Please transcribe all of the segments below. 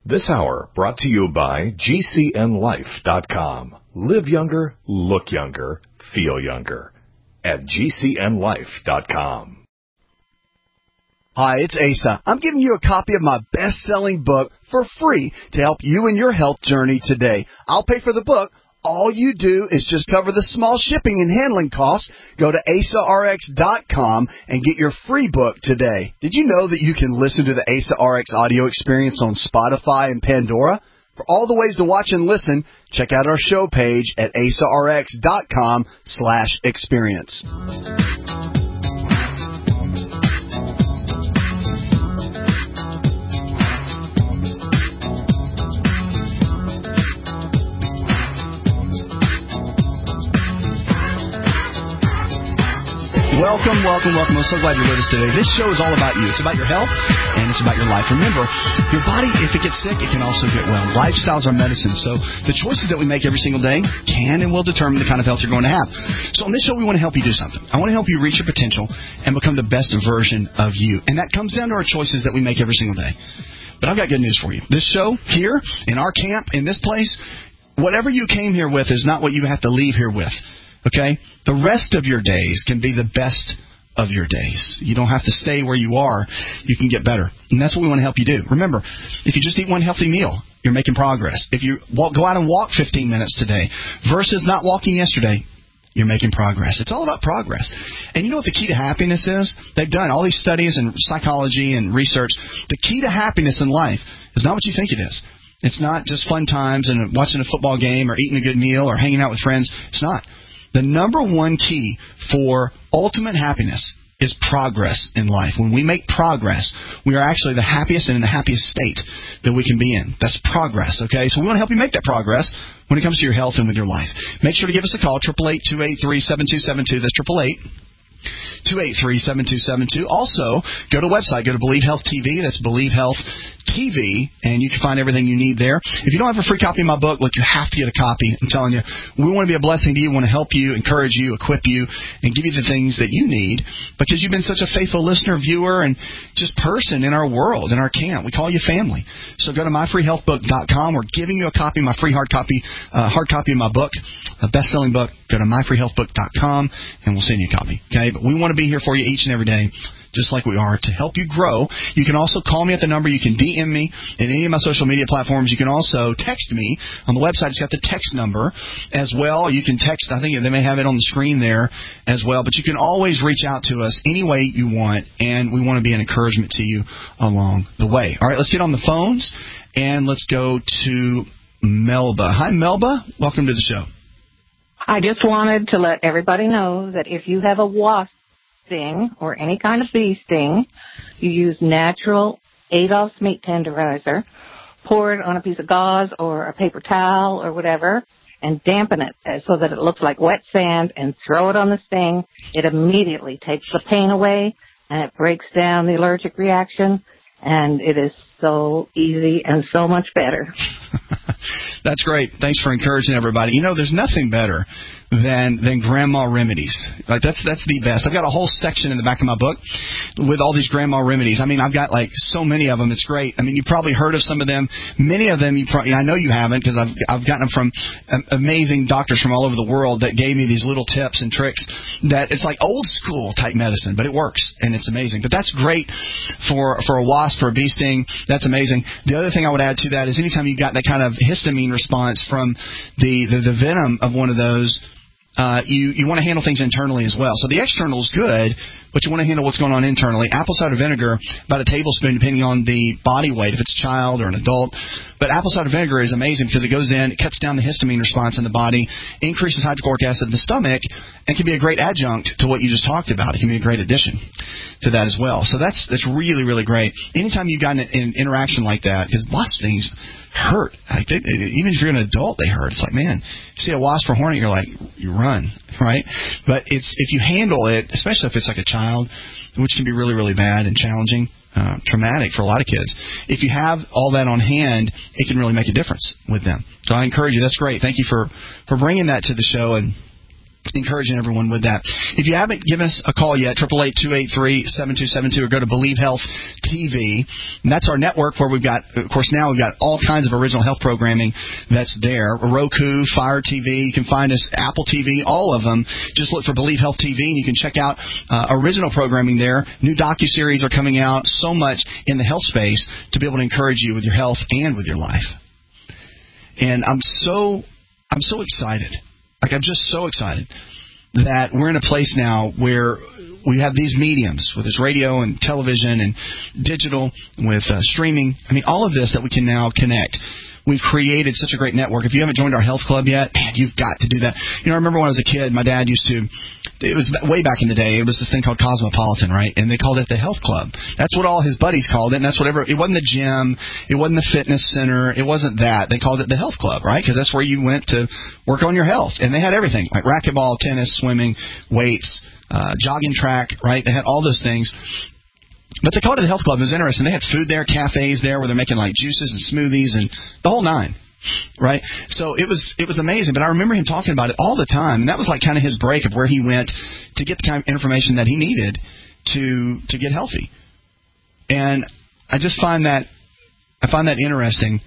This hour brought to you by GCNLife.com. Live younger, look younger, feel younger. At GCNLife.com. Hi, it's Asa. I'm giving you a copy of my best-selling book for free to help you in your health journey today. I'll pay for the book. All you do is just cover the small shipping and handling costs. Go to AsaRx.com and get your free book today. Did you know that you can listen to the Asa RX audio experience on Spotify and Pandora? For all the ways to watch and listen, check out our show page at AsaRx.com/experience. Welcome. I'm so glad you're with us today. This show is all about you. It's about your health, and it's about your life. Remember, your body, if it gets sick, it can also get well. Lifestyles are medicine, so the choices that we make every single day can and will determine the kind of health you're going to have. So on this show, we want to help you do something. I want to help you reach your potential and become the best version of you. And that comes down to our choices that we make every single day. But I've got good news for you. This show here, in our camp, in this place, whatever you came here with is not what you have to leave here with. Okay? The rest of your days can be the best of your days. You don't have to stay where you are. You can get better. And that's what we want to help you do. Remember, if you just eat one healthy meal, you're making progress. If you go out and walk 15 minutes today versus not walking yesterday, you're making progress. It's all about progress. And you know what the key to happiness is? They've done all these studies in psychology and research. The key to happiness in life is not what you think it is. It's not just fun times and watching a football game or eating a good meal or hanging out with friends. It's not. The number one key for ultimate happiness is progress in life. When we make progress, we are actually the happiest and in the happiest state that we can be in. That's progress, okay? So we want to help you make that progress when it comes to your health and with your life. Make sure to give us a call, 888-283-7272. That's 888-283-7272. Also, go to the website. Go to Believe Health TV. That's Believe Health TV, and you can find everything you need there. If you don't have a free copy of my book, look, you have to get a copy. I'm telling you, we want to be a blessing to you. We want to help you, encourage you, equip you, and give you the things that you need because you've been such a faithful listener, viewer, and just person in our world, in our camp. We call you family. So go to myfreehealthbook.com. We're giving you a copy, my free hard copy of my book, a best-selling book. Go to myfreehealthbook.com, and we'll send you a copy. Okay? But we want to be here for you each and every day, just like we are, to help you grow. You can also call me at the number. You can DM me in any of my social media platforms. You can also text me on the website. It's got the text number as well. You can text. I think they may have it on the screen there as well. But you can always reach out to us any way you want, and we want to be an encouragement to you along the way. All right, let's get on the phones, and let's go to Melba. Hi, Melba. Welcome to the show. I just wanted to let everybody know that if you have a wasp sting or any kind of bee sting, you use natural Adolph's meat tenderizer, pour it on a piece of gauze or a paper towel or whatever, and dampen it so that it looks like wet sand, and throw it on the sting. It immediately takes the pain away, and it breaks down the allergic reaction, and it is so easy and so much better. That's great. Thanks for encouraging everybody. You know, there's nothing better than grandma remedies. Like that's the best. I've got a whole section in the back of my book with all these grandma remedies. I mean, I've got like so many of them. It's great. I mean, you've probably heard of some of them. Many of them I know you haven't, because I've gotten them from amazing doctors from all over the world that gave me these little tips and tricks that it's like old school type medicine, but it works and it's amazing. But that's great for a wasp, for a bee sting. That's amazing. The other thing I would add to that is anytime you got that kind of histamine response from the venom of one of those, you want to handle things internally as well. So the external is good, but you want to handle what's going on internally. Apple cider vinegar, about a tablespoon, depending on the body weight, if it's a child or an adult. But apple cider vinegar is amazing because it goes in, it cuts down the histamine response in the body, increases hydrochloric acid in the stomach, and can be a great adjunct to what you just talked about. It can be a great addition to that as well. So that's really, really great. Anytime you've got an interaction like that, because lots of things hurt. Even if you're an adult, they hurt. It's like, man, you see a wasp or hornet, you're like, you run, right? But if you handle it, especially if it's like a child, which can be really, really bad and challenging, traumatic for a lot of kids. If you have all that on hand, it can really make a difference with them. So I encourage you. That's great. Thank you for bringing that to the show. And encouraging everyone with that. If you haven't given us a call yet, 888-283-7272, or go to Believe Health TV. And that's our network where we've got, of course, now we've got all kinds of original health programming that's there. Roku, Fire TV, you can find us, Apple TV, all of them. Just look for Believe Health TV, and you can check out original programming there. New docuseries are coming out, so much in the health space to be able to encourage you with your health and with your life. And I'm so excited. I'm just so excited that we're in a place now where we have these mediums, with this radio and television and digital, with streaming. I mean, all of this that we can now connect. We've created such a great network. If you haven't joined our health club yet, man, you've got to do that. I remember when I was a kid, my dad used to, it was way back in the day, it was this thing called Cosmopolitan, right? And they called it the health club. That's what all his buddies called it, and that's whatever. It wasn't the gym. It wasn't the fitness center. It wasn't that. They called it the health club, right? Because that's where you went to work on your health. And they had everything, like racquetball, tennis, swimming, weights, jogging track, right? They had all those things. But they called it the health club. It was interesting. They had food there, cafes there, where they're making like juices and smoothies and the whole nine, right? So it was amazing. But I remember him talking about it all the time, and that was like kind of his break of where he went to get the kind of information that he needed to get healthy. And I just find that interesting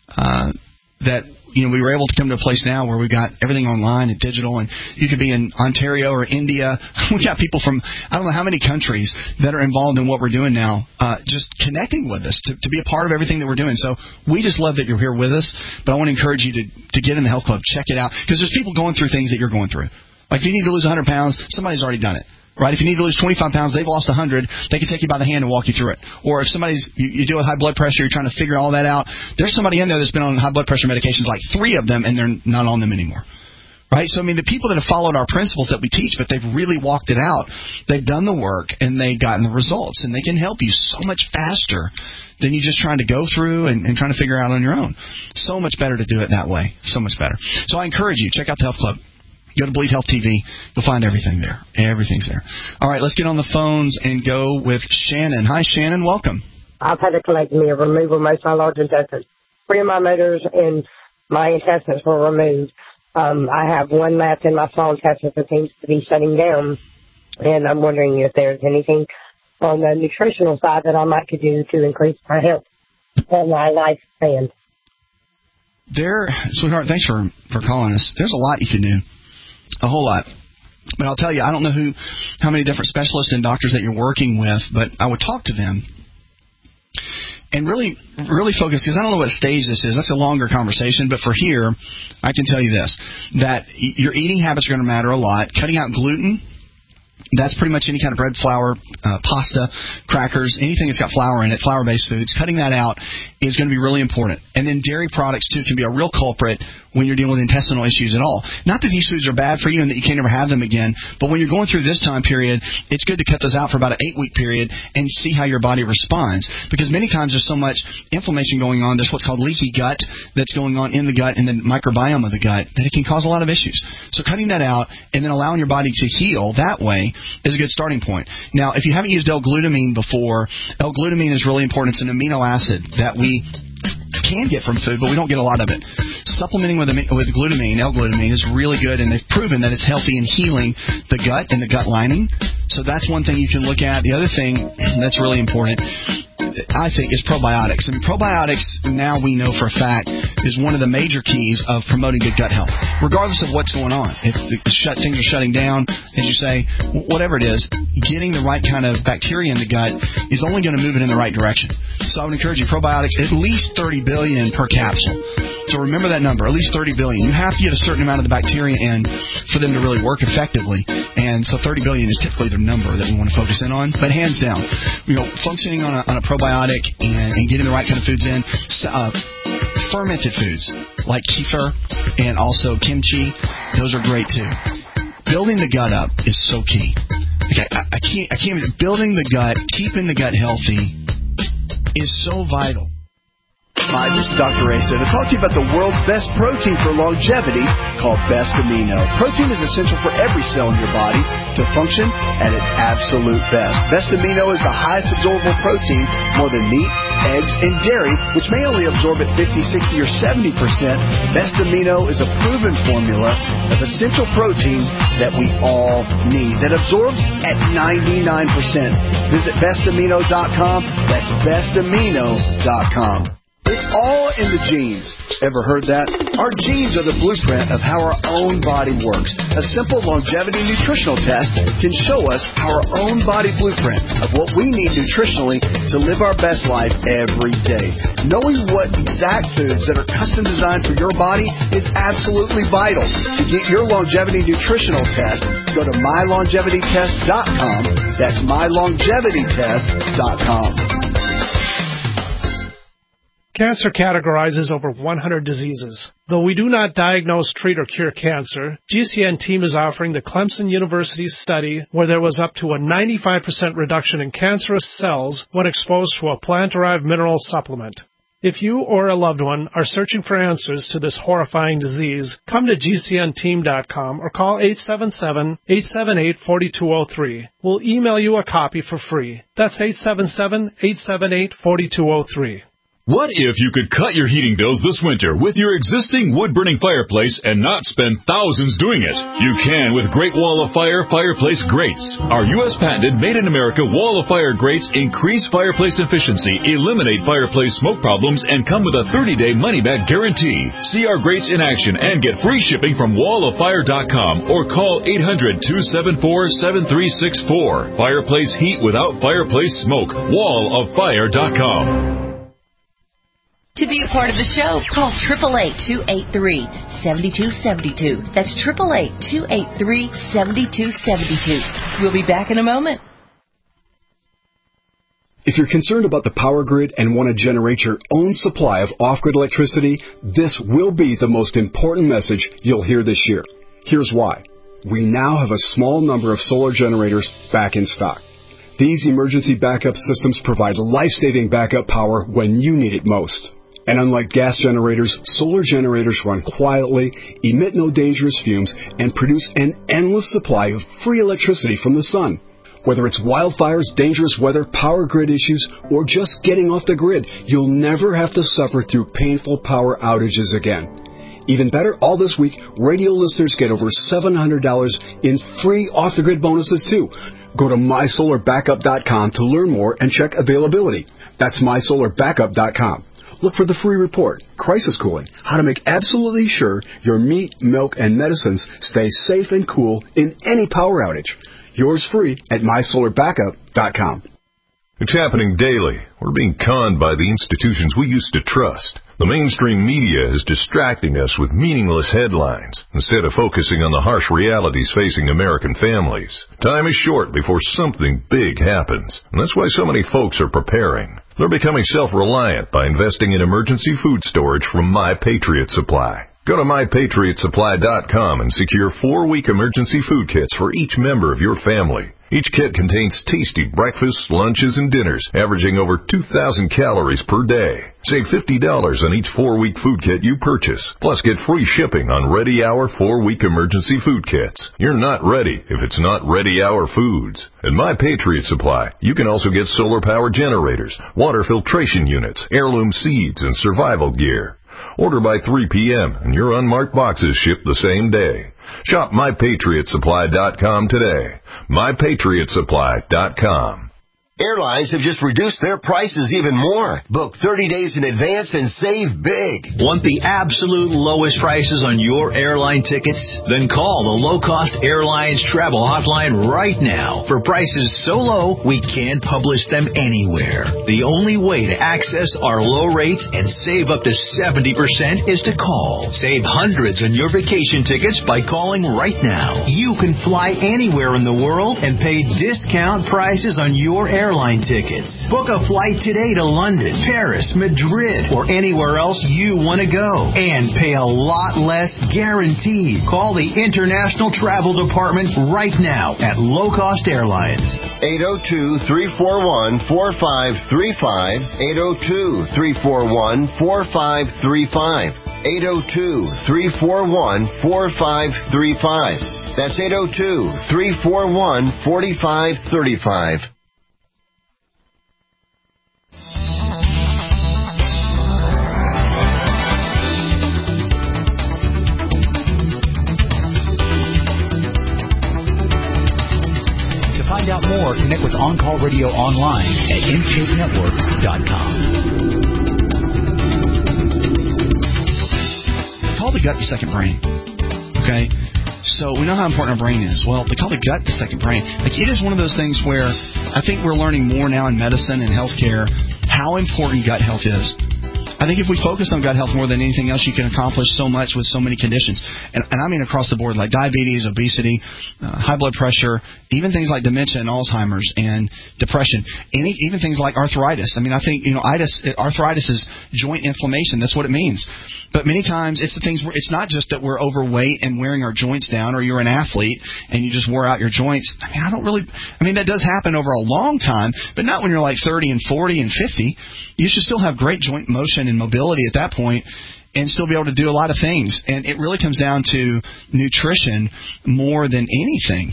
that we were able to come to a place now where we got everything online and digital, and you could be in Ontario or India. We got people from I don't know how many countries that are involved in what we're doing now, just connecting with us to be a part of everything that we're doing. So we just love that you're here with us, but I want to encourage you to get in the health club, check it out, because there's people going through things that you're going through. Like if you need to lose 100 pounds, somebody's already done it. Right? If you need to lose 25 pounds, they've lost 100, they can take you by the hand and walk you through it. Or if you deal with high blood pressure, you're trying to figure all that out, there's somebody in there that's been on high blood pressure medications, like 3 of them, and they're not on them anymore. Right? So, I mean, the people that have followed our principles that we teach, but they've really walked it out, they've done the work, and they've gotten the results. And they can help you so much faster than you just trying to go through and trying to figure out on your own. So much better to do it that way. So much better. So I encourage you, check out the Health Club. Go to Believe Health TV. You'll find everything there. Everything's there. All right, let's get on the phones and go with Shannon. Hi, Shannon. Welcome. I've had a colectomy, a removal of most of my large intestines. 3 of my motors and my intestines were removed. I have 1 left in my small intestines that seems to be shutting down. And I'm wondering if there's anything on the nutritional side that I might could do to increase my health and my lifespan. Sweetheart, thanks for calling us. There's a lot you can do. A whole lot. But I'll tell you, I don't know how many different specialists and doctors that you're working with, but I would talk to them and really, really focus, because I don't know what stage this is. That's a longer conversation, but for here, I can tell you this, that your eating habits are going to matter a lot. Cutting out gluten, that's pretty much any kind of bread, flour, pasta, crackers, anything that's got flour in it, flour-based foods. Cutting that out is going to be really important. And then dairy products, too, can be a real culprit when you're dealing with intestinal issues at all. Not that these foods are bad for you and that you can't ever have them again, but when you're going through this time period, it's good to cut those out for about an 8-week period and see how your body responds. Because many times there's so much inflammation going on, there's what's called leaky gut that's going on in the gut and the microbiome of the gut, that it can cause a lot of issues. So cutting that out and then allowing your body to heal that way is a good starting point. Now, if you haven't used L-glutamine before, L-glutamine is really important. It's an amino acid that we can get from food, but we don't get a lot of it. Supplementing with glutamine, L-glutamine, is really good, and they've proven that it's healthy in healing the gut and the gut lining. So that's one thing you can look at. The other thing that's really important, I think, is probiotics. And probiotics, now we know for a fact, is one of the major keys of promoting good gut health, regardless of what's going on. If things are shutting down, as you say, whatever it is, getting the right kind of bacteria in the gut is only going to move it in the right direction. So I would encourage you, probiotics, at least 30 billion per capsule. So remember that number, at least 30 billion. You have to get a certain amount of the bacteria in for them to really work effectively. And so 30 billion is typically the number that we want to focus in on. But hands down, functioning on a probiotic and getting the right kind of foods in, fermented foods like kefir and also kimchi, those are great too. Building the gut up is so key. Okay, I can't. Building the gut, keeping the gut healthy is so vital. Hi, this is Dr. Asa to talk to you about the world's best protein for longevity called Best Amino. Protein is essential for every cell in your body to function at its absolute best. Best Amino is the highest absorbable protein, more than meat, eggs, and dairy, which may only absorb at 50, 60, or 70%, Best Amino is a proven formula of essential proteins that we all need, that absorbs at 99%. Visit bestamino.com. That's bestamino.com. It's all in the genes. Ever heard that? Our genes are the blueprint of how our own body works. A simple longevity nutritional test can show us our own body blueprint of what we need nutritionally to live our best life every day. Knowing what exact foods that are custom designed for your body is absolutely vital. To get your longevity nutritional test, go to mylongevitytest.com. That's mylongevitytest.com. Cancer categorizes over 100 diseases. Though we do not diagnose, treat, or cure cancer, GCN team is offering the Clemson University study where there was up to a 95% reduction in cancerous cells when exposed to a plant-derived mineral supplement. If you or a loved one are searching for answers to this horrifying disease, come to GCNteam.com or call 877-878-4203. We'll email you a copy for free. That's 877-878-4203. What if you could cut your heating bills this winter with your existing wood-burning fireplace and not spend thousands doing it? You can with Great Wall of Fire fireplace grates. Our U.S. patented made-in-America Wall of Fire grates increase fireplace efficiency, eliminate fireplace smoke problems, and come with a 30-day money-back guarantee. See our grates in action and get free shipping from walloffire.com or call 800-274-7364. Fireplace heat without fireplace smoke. walloffire.com. To be a part of the show, call 888-283-7272. That's 888-283-7272. We'll be back in a moment. If you're concerned about the power grid and want to generate your own supply of off-grid electricity, this will be the most important message you'll hear this year. Here's why. We now have a small number of solar generators back in stock. These emergency backup systems provide life-saving backup power when you need it most. And unlike gas generators, solar generators run quietly, emit no dangerous fumes, and produce an endless supply of free electricity from the sun. Whether it's wildfires, dangerous weather, power grid issues, or just getting off the grid, you'll never have to suffer through painful power outages again. Even better, all this week, radio listeners get over $700 in free off-the-grid bonuses, too. Go to mysolarbackup.com to learn more and check availability. That's mysolarbackup.com. Look for the free report, Crisis Cooling, how to make absolutely sure your meat, milk, and medicines stay safe and cool in any power outage. Yours free at mysolarbackup.com. It's happening daily. We're being conned by the institutions we used to trust. The mainstream media is distracting us with meaningless headlines instead of focusing on the harsh realities facing American families. Time is short before something big happens, and that's why so many folks are preparing. They're becoming self-reliant by investing in emergency food storage from My Patriot Supply. Go to MyPatriotSupply.com and secure 4-week emergency food kits for each member of your family. Each kit contains tasty breakfasts, lunches, and dinners, averaging over 2,000 calories per day. Save $50 on each 4-week food kit you purchase. Plus, get free shipping on Ready Hour 4-week emergency food kits. You're not ready if it's not Ready Hour foods. At My Patriot Supply, you can also get solar power generators, water filtration units, heirloom seeds, and survival gear. Order by 3 p.m. and your unmarked boxes ship the same day. Shop MyPatriotSupply.com today. MyPatriotSupply.com. Airlines have just reduced their prices even more. Book 30 days in advance and save big. Want the absolute lowest prices on your airline tickets? Then call the Low Cost Airlines Travel Hotline right now. For prices so low, we can't publish them anywhere. The only way to access our low rates and save up to 70% is to call. Save hundreds on your vacation tickets by calling right now. You can fly anywhere in the world and pay discount prices on your airline tickets. Book a flight today to London, Paris, Madrid, or anywhere else you want to go. And pay a lot less guaranteed. Call the International Travel Department right now at Low Cost Airlines. 802-341-4535. 802-341-4535. 802-341-4535. That's 802-341-4535. On-Call Radio online at IntakeNetwork.com. Call the gut the second brain. Okay? So we know how important our brain is. Well, they call the gut the second brain. Like, it is one of those things where I think we're learning more now in medicine and healthcare how important gut health is. I think if we focus on gut health more than anything else, you can accomplish so much with so many conditions. And I mean across the board, like diabetes, obesity, high blood pressure, even things like dementia and Alzheimer's and depression, and even things like arthritis. I mean, I think, arthritis is joint inflammation. That's what it means. But many times it's the things where it's not just that we're overweight and wearing our joints down, or you're an athlete and you just wore out your joints. That does happen over a long time, but not when you're like 30 and 40 and 50. You should still have great joint motion and mobility at that point and still be able to do a lot of things. And it really comes down to nutrition more than anything,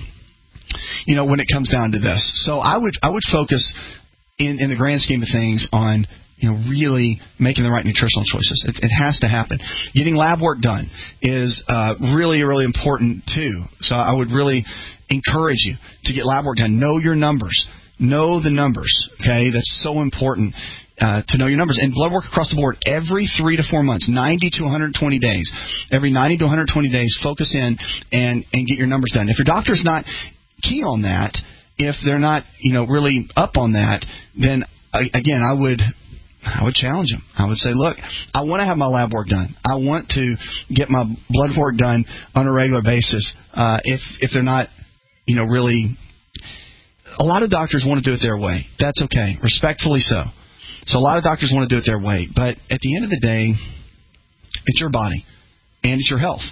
when it comes down to this. So I would focus in the grand scheme of things on really making the right nutritional choices. It has to happen. Getting lab work done is really, really important too. So I would really encourage you to get lab work done. Know your numbers. Know the numbers. Okay, that's so important. To know your numbers. And blood work across the board every 3 to 4 months, 90 to 120 days. Every 90 to 120 days, focus in and get your numbers done. If your doctor's not key on that, if they're not really up on that, then again I would challenge them. I would say, look, I want to have my lab work done. I want to get my blood work done on a regular basis. If they're not really, a lot of doctors want to do it their way. That's okay, respectfully so. So a lot of doctors want to do it their way. But at the end of the day, it's your body and it's your health.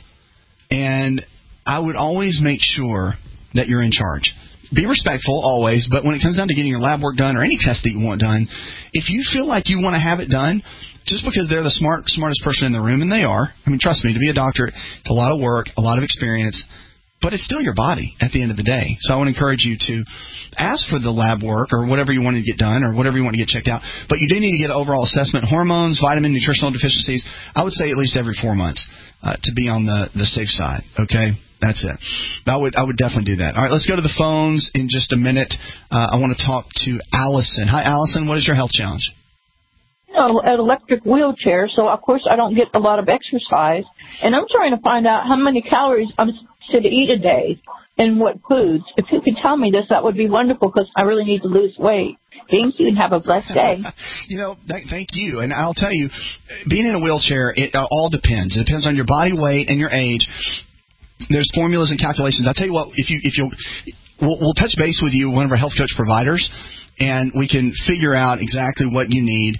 And I would always make sure that you're in charge. Be respectful always, but when it comes down to getting your lab work done or any test that you want done, if you feel like you want to have it done, just because they're the smartest person in the room, and they are, trust me, to be a doctor, it's a lot of work, a lot of experience, but it's still your body at the end of the day. So I would encourage you to ask for the lab work or whatever you want to get done or whatever you want to get checked out. But you do need to get an overall assessment. Hormones, vitamin, nutritional deficiencies, I would say at least every 4 months to be on the safe side. Okay? That's it. I would definitely do that. All right, let's go to the phones in just a minute. I want to talk to Allison. Hi, Allison. What is your health challenge? An electric wheelchair, so of course I don't get a lot of exercise. And I'm trying to find out how many calories I should eat a day and what foods. If you could tell me this, that would be wonderful because I really need to lose weight. James, you can have a blessed day. Thank you. And I'll tell you, being in a wheelchair, it all depends. It depends on your body weight and your age. There's formulas and calculations. I'll tell you what, we'll touch base with you, one of our health coach providers, and we can figure out exactly what you need,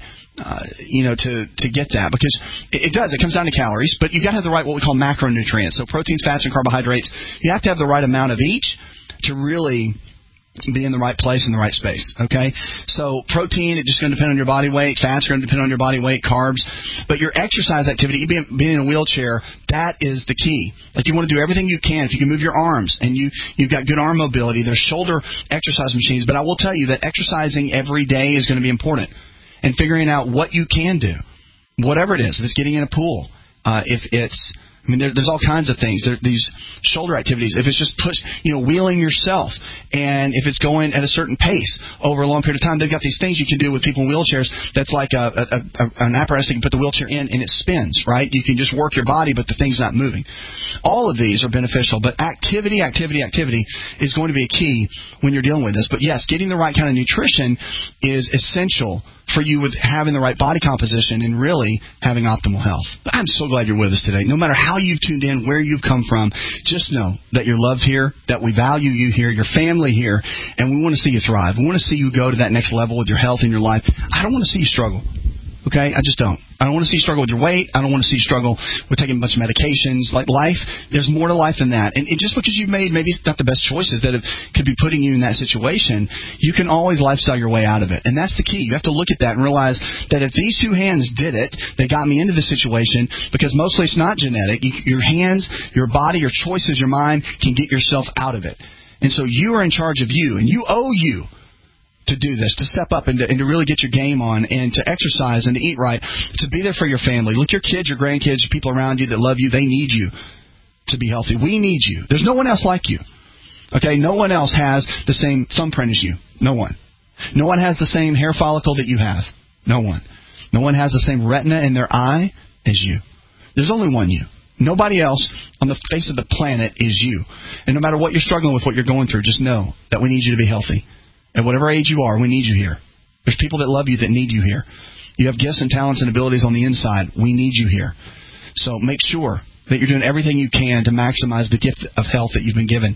to get that. Because it comes down to calories, but you've got to have the right, what we call macronutrients. So proteins, fats, and carbohydrates, you have to have the right amount of each to really be in the right place in the right space, okay? So protein, it's just going to depend on your body weight. Fats are going to depend on your body weight, carbs. But your exercise activity, being in a wheelchair, that is the key. Like, you want to do everything you can. If you can move your arms and you've got good arm mobility, there's shoulder exercise machines. But I will tell you that exercising every day is going to be important. And figuring out what you can do, whatever it is. If it's getting in a pool, if it's... there's all kinds of things. There are these shoulder activities. If it's just wheeling yourself, and if it's going at a certain pace over a long period of time, they've got these things you can do with people in wheelchairs. That's like an apparatus that you can put the wheelchair in, and it spins, right? You can just work your body, but the thing's not moving. All of these are beneficial, but activity is going to be a key when you're dealing with this. But yes, getting the right kind of nutrition is essential for you with having the right body composition and really having optimal health. I'm so glad you're with us today. No matter how you've tuned in, where you've come from, just know that you're loved here, that we value you here, your family here, and we want to see you thrive. We want to see you go to that next level with your health and your life. I don't want to see you struggle. Okay? I just don't. I don't want to see you struggle with your weight. I don't want to see you struggle with taking a bunch of medications. Like, life, there's more to life than that. And just because you've made maybe it's not the best choices that could be putting you in that situation, you can always lifestyle your way out of it. And that's the key. You have to look at that and realize that if these two hands did it, they got me into this situation, because mostly it's not genetic. Your hands, your body, your choices, your mind can get yourself out of it. And so you are in charge of you, and you owe you to do this, to step up and to really get your game on, and to exercise and to eat right, to be there for your family. Look, your kids, your grandkids, people around you that love you, they need you to be healthy. We need you. There's no one else like you. Okay? No one else has the same thumbprint as you. No one. No one has the same hair follicle that you have. No one. No one has the same retina in their eye as you. There's only one you. Nobody else on the face of the planet is you. And no matter what you're struggling with, what you're going through, just know that we need you to be healthy. At whatever age you are, we need you here. There's people that love you that need you here. You have gifts and talents and abilities on the inside. We need you here. So make sure that you're doing everything you can to maximize the gift of health that you've been given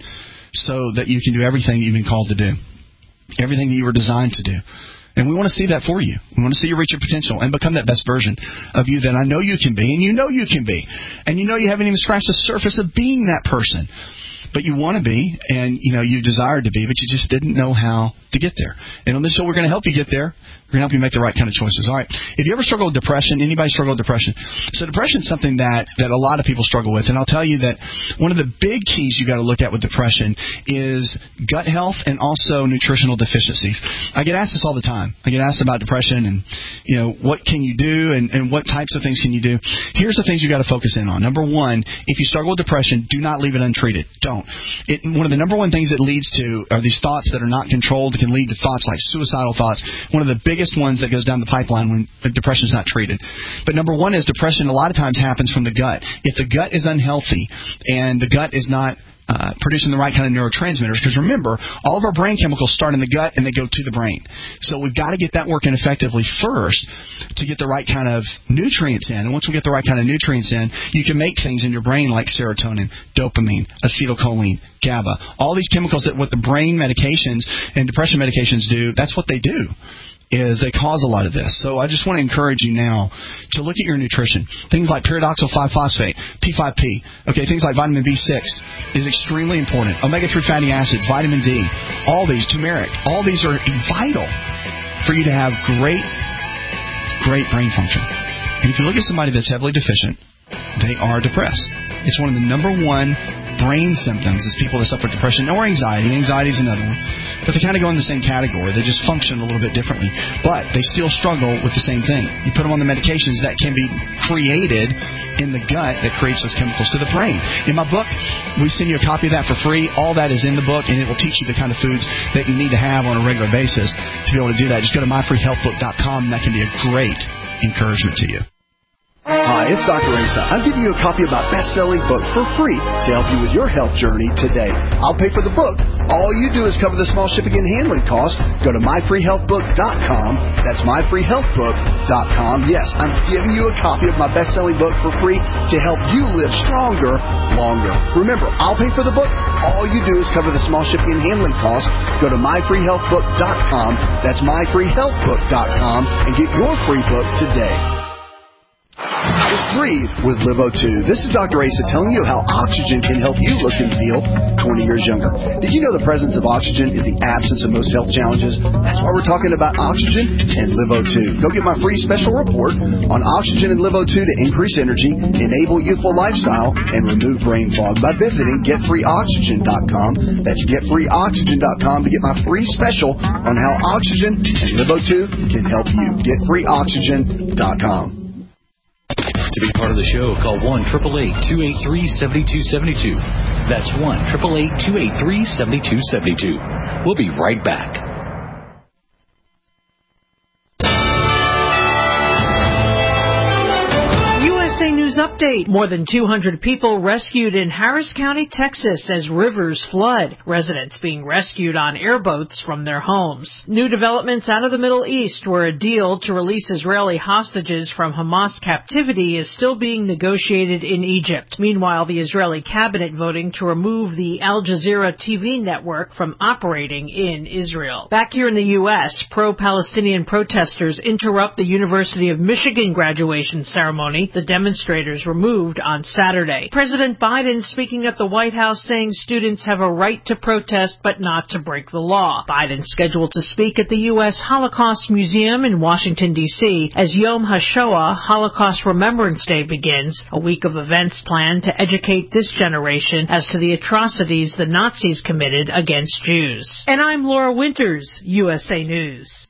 so that you can do everything that you've been called to do, everything that you were designed to do. And we want to see that for you. We want to see you reach your potential and become that best version of you that I know you can be, and you know you can be. And you know you haven't even scratched the surface of being that person. But you want to be, and you desire to be, but you just didn't know how to get there. And on this show, we're going to help you get there. We're going to help you make the right kind of choices. All right. If you ever struggle with depression, anybody struggle with depression? So depression is something that a lot of people struggle with. And I'll tell you that one of the big keys you got to look at with depression is gut health and also nutritional deficiencies. I get asked this all the time. I get asked about depression and, what can you do and what types of things can you do? Here's the things you got to focus in on. Number one, if you struggle with depression, do not leave it untreated. Don't. One of the number one things it leads to are these thoughts that are not controlled. It can lead to thoughts like suicidal thoughts. One of the biggest ones that goes down the pipeline when the depression is not treated. But number one is depression a lot of times happens from the gut. If the gut is unhealthy and the gut is not producing the right kind of neurotransmitters, because remember, all of our brain chemicals start in the gut and they go to the brain. So we've got to get that working effectively first to get the right kind of nutrients in. And once we get the right kind of nutrients in, you can make things in your brain like serotonin, dopamine, acetylcholine, GABA. All these chemicals that what the brain medications and depression medications do, that's what they do. Is they cause a lot of this. So I just want to encourage you now to look at your nutrition. Things like pyridoxal 5-phosphate, P5P, okay, things like vitamin B6 is extremely important. Omega-3 fatty acids, vitamin D, all these, turmeric, all these are vital for you to have great brain function. And if you look at somebody that's heavily deficient, they are depressed. It's one of the number one brain symptoms is people that suffer depression or anxiety. Anxiety is another one. But they kind of go in the same category. They just function a little bit differently. But they still struggle with the same thing. You put them on the medications that can be created in the gut that creates those chemicals to the brain. In my book, we send you a copy of that for free. All that is in the book, and it will teach you the kind of foods that you need to have on a regular basis to be able to do that. Just go to myfreehealthbook.com, and that can be a great encouragement to you. Hi, it's Dr. Asa. I'm giving you a copy of my best-selling book for free to help you with your health journey today. I'll pay for the book. All you do is cover the small shipping and handling costs. Go to myfreehealthbook.com. That's myfreehealthbook.com. Yes, I'm giving you a copy of my best-selling book for free to help you live stronger, longer. Remember, I'll pay for the book. All you do is cover the small shipping and handling costs. Go to myfreehealthbook.com. That's myfreehealthbook.com and get your free book today. Just breathe with LiveO2. This is Dr. Asa telling you how oxygen can help you look and feel 20 years younger. Did you know the presence of oxygen is the absence of most health challenges? That's why we're talking about oxygen and LiveO2. Go get my free special report on oxygen and LiveO2 to increase energy, enable youthful lifestyle, and remove brain fog by visiting GetFreeOxygen.com. That's GetFreeOxygen.com to get my free special on how oxygen and LiveO2 can help you. GetFreeOxygen.com. To be part of the show, call 1-888-283-7272. That's 1-888-283-7272. We'll be right back. USA News Update. More than 200 people rescued in Harris County, Texas as rivers flood. Residents being rescued on airboats from their homes. New developments out of the Middle East where a deal to release Israeli hostages from Hamas captivity is still being negotiated in Egypt. Meanwhile, the Israeli cabinet voting to remove the Al Jazeera TV network from operating in Israel. Back here in the U.S., pro-Palestinian protesters interrupt the University of Michigan graduation ceremony. The demonstrators were moved on Saturday. President Biden speaking at the White House saying students have a right to protest but not to break the law. Biden scheduled to speak at the U.S. Holocaust Museum in Washington, D.C. as Yom HaShoah, Holocaust Remembrance Day, begins, a week of events planned to educate this generation as to the atrocities the Nazis committed against Jews. And I'm Laura Winters, USA News.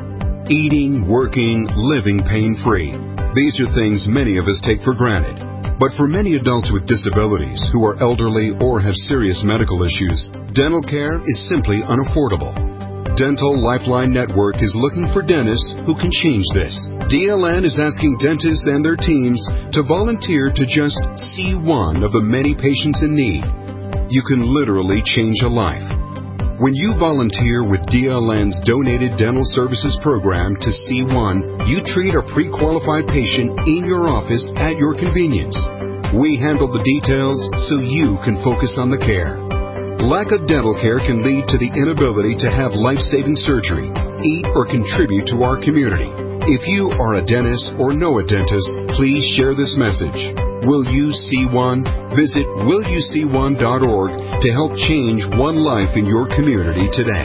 Eating, working, living pain-free. These are things many of us take for granted. But for many adults with disabilities who are elderly or have serious medical issues, dental care is simply unaffordable. Dental Lifeline Network is looking for dentists who can change this. DLN is asking dentists and their teams to volunteer to just see one of the many patients in need. You can literally change a life. When you volunteer with DLN's Donated Dental Services Program to C1, you treat a pre-qualified patient in your office at your convenience. We handle the details so you can focus on the care. Lack of dental care can lead to the inability to have life-saving surgery, eat, or contribute to our community. If you are a dentist or know a dentist, please share this message. Will You See One? Visit willyouseeone.org to help change one life in your community today.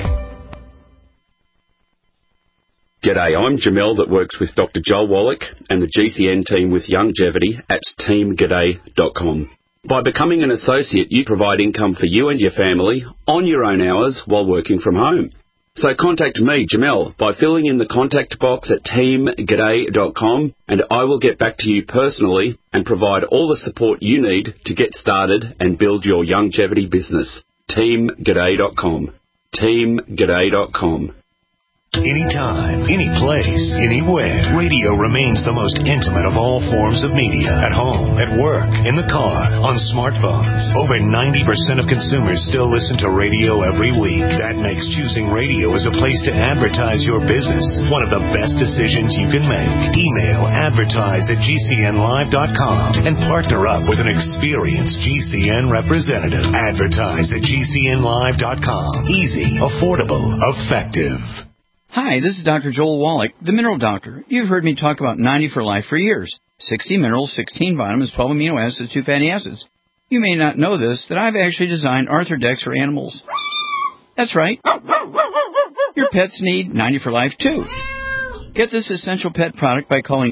G'day, I'm Jamel that works with Dr. Joel Wallach and the GCN team with Longevity at teamg'day.com. By becoming an associate, you provide income for you and your family on your own hours while working from home. So contact me, Jamel, by filling in the contact box at teamg'day.com, and I will get back to you personally and provide all the support you need to get started and build your longevity business. teamg'day.com. teamg'day.com. Anytime, any place, anywhere. Radio remains the most intimate of all forms of media. At home, at work, in the car, on smartphones. Over 90% of consumers still listen to radio every week. That makes choosing radio as a place to advertise your business one of the best decisions you can make. Email advertise@gcnlive.com and partner up with an experienced GCN representative. Advertise at gcnlive.com. Easy, affordable, effective. Hi, this is Dr. Joel Wallach, the Mineral Doctor. You've heard me talk about 90 for Life for years. 60 minerals, 16 vitamins, 12 amino acids, 2 fatty acids. You may not know this, that I've actually designed Arthrodex for animals. That's right. Your pets need 90 for Life, too. Get this essential pet product by calling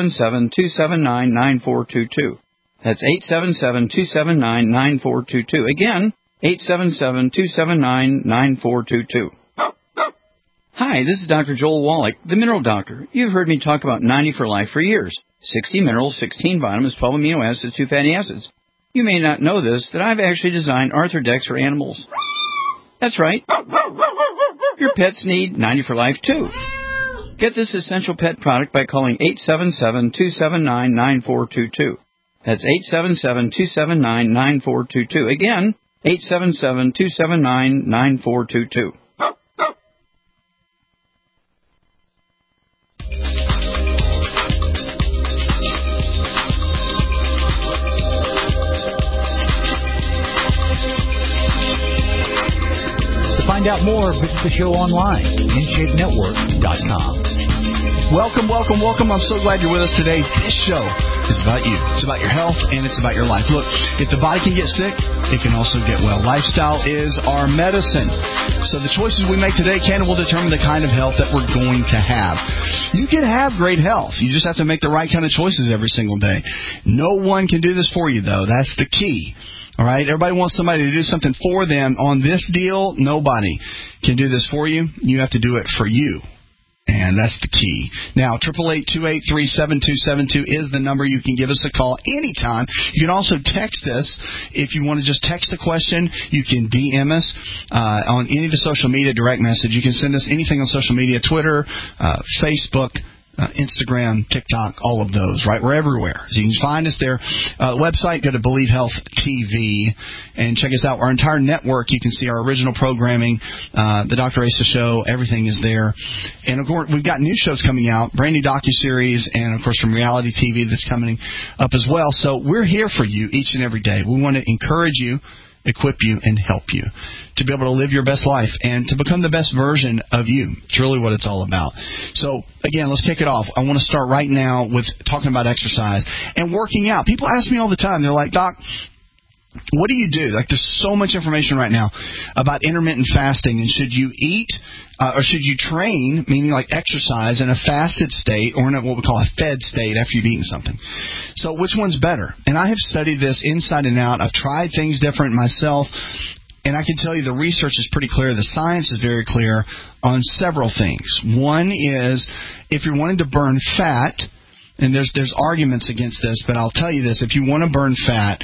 877-279-9422. That's 877-279-9422. Again, 877-279-9422. Hi, this is Dr. Joel Wallach, the Mineral Doctor. You've heard me talk about 90 for Life for years. 60 minerals, 16 vitamins, 12 amino acids, 2 fatty acids. You may not know this, that I've actually designed Arthrodex for animals. That's right. Your pets need 90 for Life, too. Get this essential pet product by calling 877-279-9422. That's 877-279-9422. Again, 877-279-9422. Find out more, visit the show online, InShapeNetwork.com. Welcome. I'm so glad you're with us today. This show is about you. It's about your health, and it's about your life. Look, if the body can get sick, it can also get well. Lifestyle is our medicine. So the choices we make today will determine the kind of health that we're going to have. You can have great health. You just have to make the right kind of choices every single day. No one can do this for you, though. That's the key. All right, everybody wants somebody to do something for them. On this deal, nobody can do this for you. You have to do it for you. And that's the key. Now, 888-283-7272 is the number. You can give us a call anytime. You can also text us. If you want to just text the question, you can DM us on any of the social media, direct message. You can send us anything on social media, Twitter, Facebook, Instagram, TikTok, all of those, right? We're everywhere. So you can find us there. Website, go to Believe Health TV and check us out. Our entire network, you can see our original programming, the Dr. Asa Show, everything is there. And, of course, we've got new shows coming out, brand new docuseries, and, of course, from reality TV that's coming up as well. So we're here for you each and every day. We want to encourage you, equip you, and help you to be able to live your best life and to become the best version of you. It's really what it's all about. So, again, let's kick it off. I want to start right now with talking about exercise and working out. People ask me all the time. They're like, Doc, what do you do? Like, there's so much information right now about intermittent fasting, and should you eat or should you train, meaning like exercise, in a fasted state or in what we call a fed state after you've eaten something? So which one's better? And I have studied this inside and out. I've tried things different myself, and I can tell you the research is pretty clear. The science is very clear on several things. One is if you're wanting to burn fat, and there's arguments against this, but I'll tell you this: if you want to burn fat,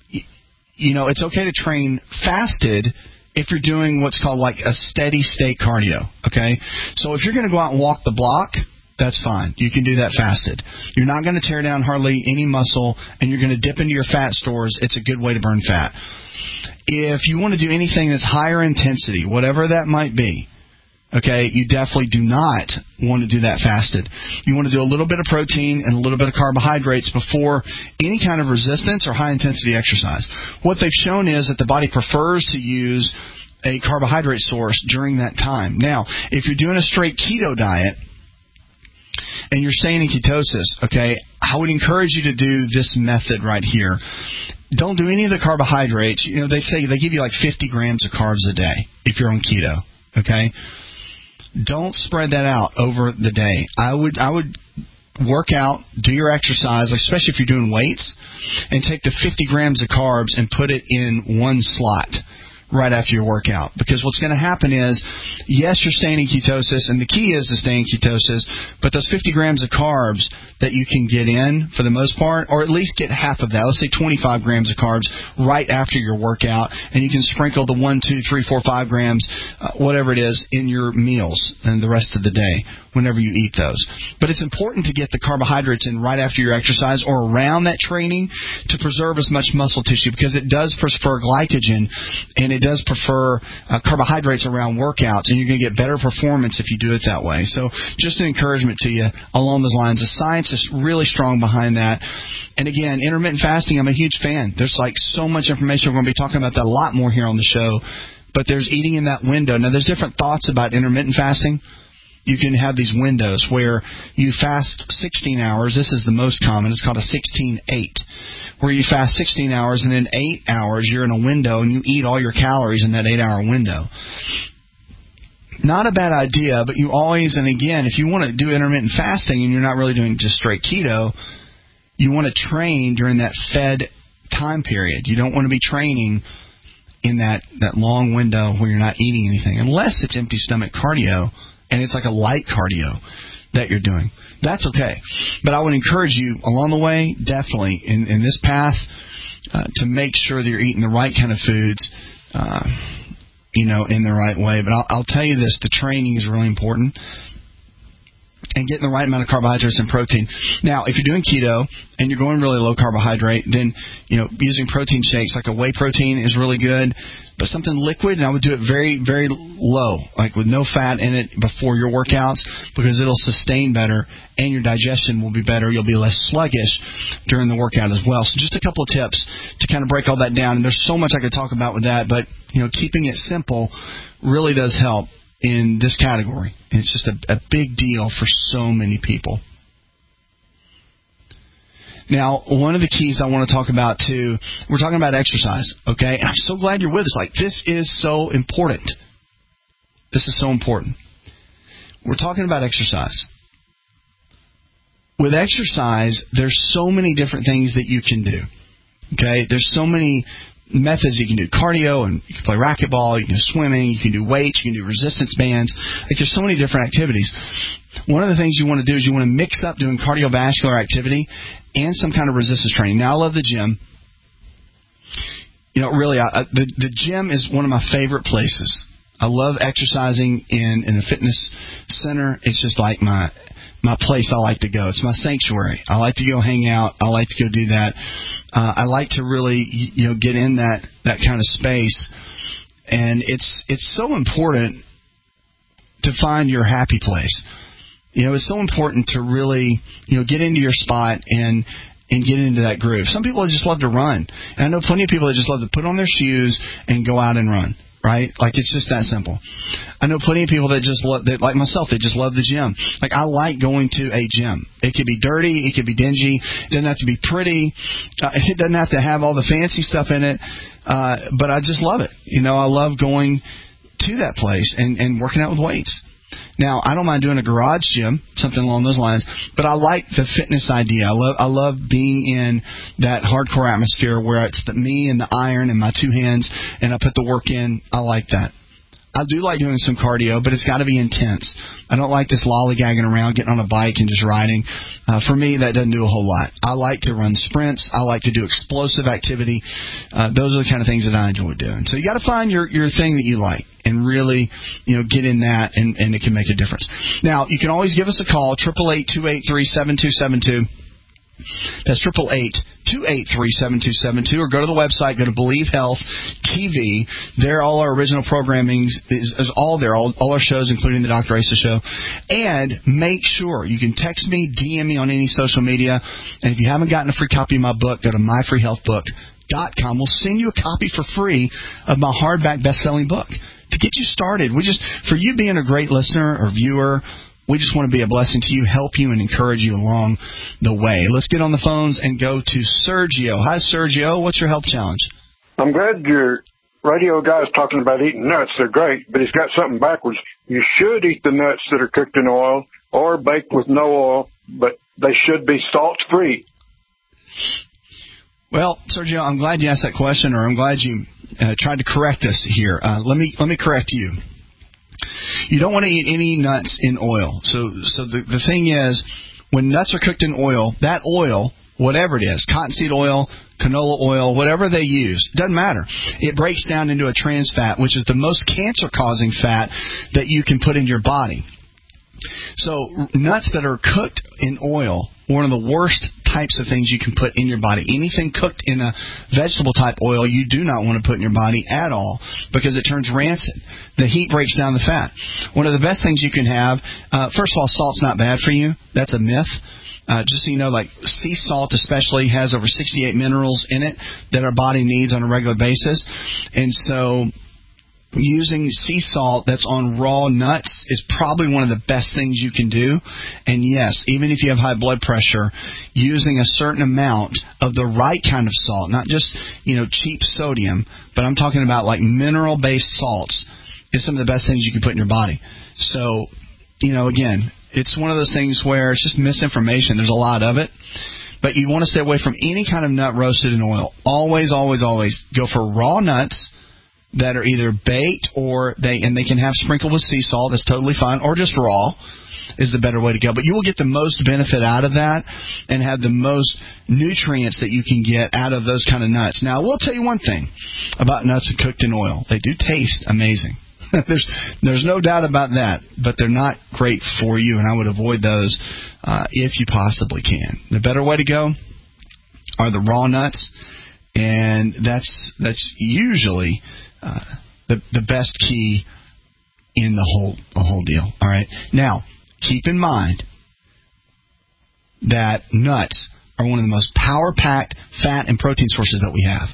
it's okay to train fasted if you're doing what's called like a steady state cardio. Okay, so if you're going to go out and walk the block, that's fine. You can do that fasted. You're not going to tear down hardly any muscle, and you're going to dip into your fat stores. It's a good way to burn fat. If you want to do anything that's higher intensity, whatever that might be, okay, you definitely do not want to do that fasted. You want to do a little bit of protein and a little bit of carbohydrates before any kind of resistance or high-intensity exercise. What they've shown is that the body prefers to use a carbohydrate source during that time. Now, if you're doing a straight keto diet and you're staying in ketosis, okay, I would encourage you to do this method right here. Don't do any of the carbohydrates. They say they give you like 50 grams of carbs a day if you're on keto, okay? Don't spread that out over the day. I would work out, do your exercise, especially if you're doing weights, and take the 50 grams of carbs and put it in one slot right after your workout. Because what's going to happen is, yes, you're staying in ketosis, and the key is to stay in ketosis, but those 50 grams of carbs that you can get in, for the most part, or at least get half of that, let's say 25 grams of carbs right after your workout, and you can sprinkle the 1, 2, 3, 4, 5 grams, whatever it is, in your meals and the rest of the day whenever you eat those. But it's important to get the carbohydrates in right after your exercise or around that training to preserve as much muscle tissue, because it does prefer glycogen and it does prefer carbohydrates around workouts, and you're going to get better performance if you do it that way. So just an encouragement to you along those lines. The science is really strong behind that. And again, intermittent fasting, I'm a huge fan. There's like so much information. We're going to be talking about that a lot more here on the show. But there's eating in that window. Now, there's different thoughts about intermittent fasting. You can have these windows where you fast 16 hours. This is the most common. It's called a 16-8, where you fast 16 hours and then 8 hours you're in a window and you eat all your calories in that 8-hour window. Not a bad idea, but you always, and again, if you want to do intermittent fasting and you're not really doing just straight keto, you want to train during that fed time period. You don't want to be training in that long window where you're not eating anything, unless it's empty stomach cardio and it's like a light cardio that you're doing. That's okay. But I would encourage you along the way, definitely, in this path, to make sure that you're eating the right kind of foods, in the right way. But I'll tell you this, the training is really important. And getting the right amount of carbohydrates and protein. Now, if you're doing keto and you're going really low carbohydrate, then using protein shakes like a whey protein is really good. But something liquid, and I would do it very, very low, like with no fat in it before your workouts, because it'll sustain better and your digestion will be better. You'll be less sluggish during the workout as well. So just a couple of tips to kind of break all that down. And there's so much I could talk about with that, but keeping it simple really does help in this category. And it's just a big deal for so many people. Now, one of the keys I want to talk about, too, we're talking about exercise, okay? And I'm so glad you're with us. This is so important. This is so important. We're talking about exercise. With exercise, there's so many different things that you can do, okay? There's so many methods you can do. Cardio, and you can play racquetball, you can do swimming, you can do weights, you can do resistance bands. There's so many different activities. One of the things you want to do is you want to mix up doing cardiovascular activity and some kind of resistance training. Now, I love the gym. Really, the gym is one of my favorite places. I love exercising in a fitness center. It's just like my place I like to go. It's my sanctuary. I like to go hang out. I like to go do that. I like to really, get in that kind of space. And it's so important to find your happy place. It's so important to really, get into your spot and get into that groove. Some people just love to run. And I know plenty of people that just love to put on their shoes and go out and run. Right? It's just that simple. I know plenty of people that just love, that, like myself, they just love the gym. I like going to a gym. It could be dirty. It could be dingy. It doesn't have to be pretty. It doesn't have to have all the fancy stuff in it. But I just love it. I love going to that place and working out with weights. Now, I don't mind doing a garage gym, something along those lines, but I like the fitness idea. I love being in that hardcore atmosphere where it's me and the iron and my two hands, and I put the work in. I like that. I do like doing some cardio, but it's got to be intense. I don't like this lollygagging around, getting on a bike and just riding. For me, that doesn't do a whole lot. I like to run sprints. I like to do explosive activity. Those are the kind of things that I enjoy doing. So you got to find your thing that you like and really, get in that, and it can make a difference. Now, you can always give us a call, 888-283-7272. That's 888-283-7272, or go to the website, go to Believe Health TV. There, all our original programming is all there, all our shows, including the Dr. Asa Show. And make sure you can text me, DM me on any social media. And if you haven't gotten a free copy of my book, go to myfreehealthbook.com. We'll send you a copy for free of my hardback best-selling book to get you started. For you being a great listener or viewer, we just want to be a blessing to you, help you, and encourage you along the way. Let's get on the phones and go to Sergio. Hi, Sergio. What's your health challenge? I'm glad your radio guy's talking about eating nuts. They're great, but he's got something backwards. You should eat the nuts that are cooked in oil or baked with no oil, but they should be salt-free. Well, Sergio, I'm glad you asked that question, or I'm glad you tried to correct us here. Let me correct you. You don't want to eat any nuts in oil. So the thing is, when nuts are cooked in oil, that oil, whatever it is, cottonseed oil, canola oil, whatever they use, doesn't matter. It breaks down into a trans fat, which is the most cancer-causing fat that you can put in your body. So nuts that are cooked in oil, one of the worst types of things you can put in your body. Anything cooked in a vegetable-type oil, you do not want to put in your body at all because it turns rancid. The heat breaks down the fat. One of the best things you can have, first of all, salt's not bad for you. That's a myth. Just so you know, like sea salt especially has over 68 minerals in it that our body needs on a regular basis. And so using sea salt that's on raw nuts is probably one of the best things you can do. And yes, even if you have high blood pressure, using a certain amount of the right kind of salt, not just, cheap sodium, but I'm talking about like mineral-based salts, is some of the best things you can put in your body. So, again, it's one of those things where it's just misinformation. There's a lot of it. But you want to stay away from any kind of nut roasted in oil. Always, always, always go for raw nuts that are either baked or they can have sprinkled with sea salt. That's totally fine. Or just raw is the better way to go. But you will get the most benefit out of that and have the most nutrients that you can get out of those kind of nuts. Now, I will tell you one thing about nuts cooked in oil. They do taste amazing. There's no doubt about that, but they're not great for you, and I would avoid those if you possibly can. The better way to go are the raw nuts, and that's usually the best key in the whole deal. All right. Now, keep in mind that nuts are one of the most power-packed fat and protein sources that we have.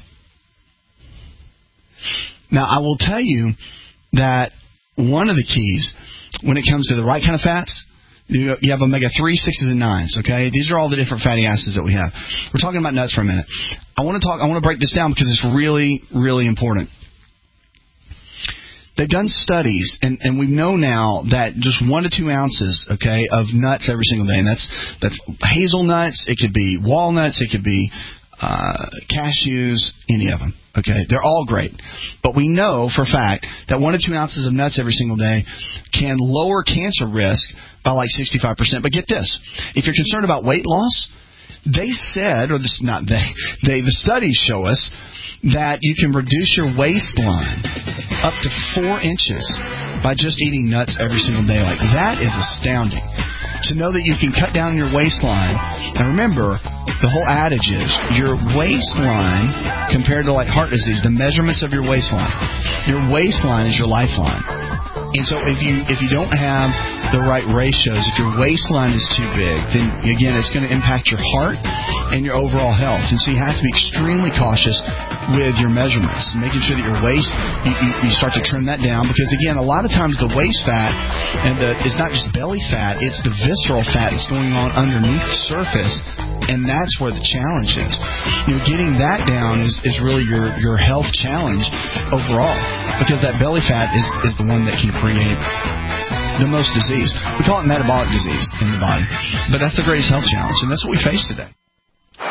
Now, I will tell you that one of the keys when it comes to the right kind of fats, you have omega-3, 6s, and 9s, okay? These are all the different fatty acids that we have. We're talking about nuts for a minute. I want to break this down because it's really, really important. They've done studies, and we know now that just 1 to 2 ounces, okay, of nuts every single day, and that's hazelnuts, it could be walnuts, it could be cashews, any of them. Okay, they're all great. But we know for a fact that 1 to 2 ounces of nuts every single day can lower cancer risk by like 65%. But get this, if you're concerned about weight loss, they said, or this not they the studies show us that you can reduce your waistline up to 4 inches by just eating nuts every single day. Like, that is astounding. To know that you can cut down your waistline. And remember, the whole adage is your waistline compared to like heart disease, the measurements of your waistline is your lifeline. And so if you don't have the right ratios, if your waistline is too big, then again it's going to impact your heart and your overall health. And so you have to be extremely cautious with your measurements, making sure that your waist, you start to trim that down, because again, a lot of times the waist fat and it's not just belly fat, it's the visceral fat that's going on underneath the surface, and that's where the challenge is. Getting that down is really your health challenge overall, because that belly fat is the one that can create the most disease. We call it metabolic disease in the body, but that's the greatest health challenge, and that's what we face today.